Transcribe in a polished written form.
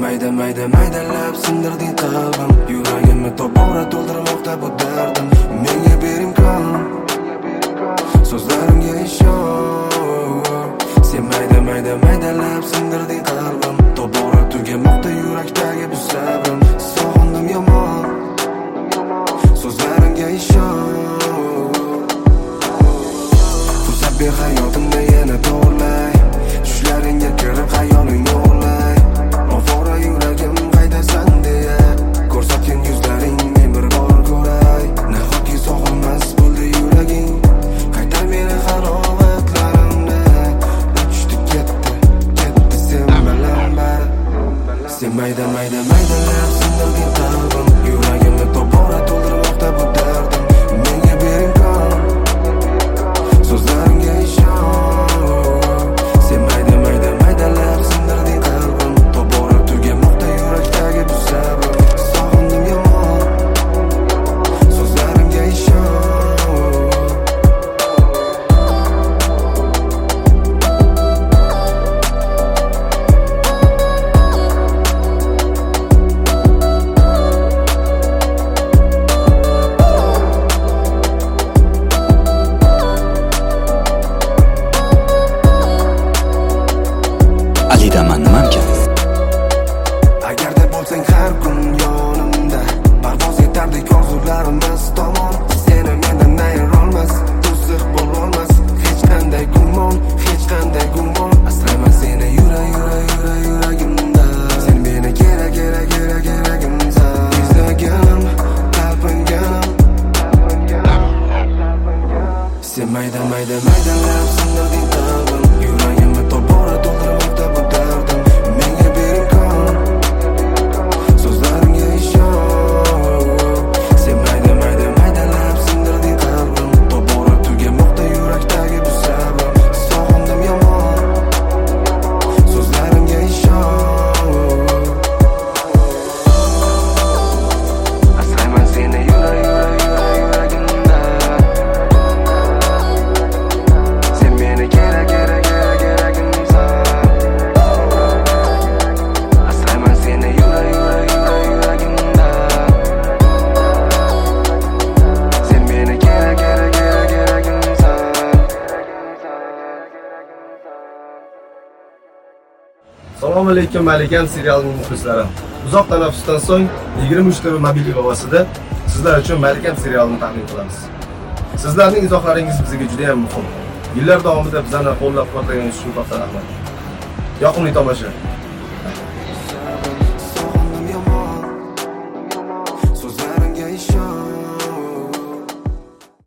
maydalab sindirding qalbim. Yuragimni tobora to'ldirmoqda bu dardim. Menga ber imkon, so'zlarimga ishon. Sen maydalab sindirding qalbim. Tobora tugamoqda yurakdagi bu sabrim. Sog'indim yomon, so'zlarimga ishon. Fursat ber hayotimda yana to'g'rilay. Tushlaringga kirib xayolimni o'g'irlay. Ovora yuragim qaydasan deya ko'rsatgan yuzlaringni bir bor ko'ray. Nahotki sog'inmas bo'ldi yuraging, qaytar meni haroratlarimni. Uchdi ketdi sen bilan bari. Sen maydalab sindirding qalbim. Yuragimni tobora to'ldirmoqda bu dardim. Menga ber imkon, so'zlarimga ishon. Sen maydalab sindirding qalbim. Tobora tugamoqda yurakdagi bu sabrim. Sog'indim yomon, so'zlarimga ishon. Alidaman nimam kerak? Agarda bo'lsang har kun yonimda, parvoz etardik orzularimiz tomon. Seni mendan ayirolmas, to'siq bo'lolmas hech qanday gumon. Asrayman seni yuragimda. Sen meni keragimsan. Izlaganim, talpinganim. Sen maydalab sindirding qalbim. Yuragimni tobora to'ldirmoqda bu dardim. Menga ber imkon, so'zlarimga ishon. Sen maydalab sindirding qalbim. Tobora tugamoqda yurakdagi bu sabrim. Sog'indim yomon, so'zlarimga ishon. Asrayman seni yuragimda. Sen meni keragimsan. Asrayman seni yuragimda. Sen meni keragimsan. Assalomu alaykum Malikam serialining muxlislari. Uzoq tanaffusdan so'ng 23 ta mobil ilovasida sizlar uchun Malikam serialini taqdim qilamiz. Sizlarning izohlaringiz bizga juda ham muhim. Yillar davomida bizlarni qo'llab-quvvatlagan uchun katta rahmat. Yoqimli tomosha.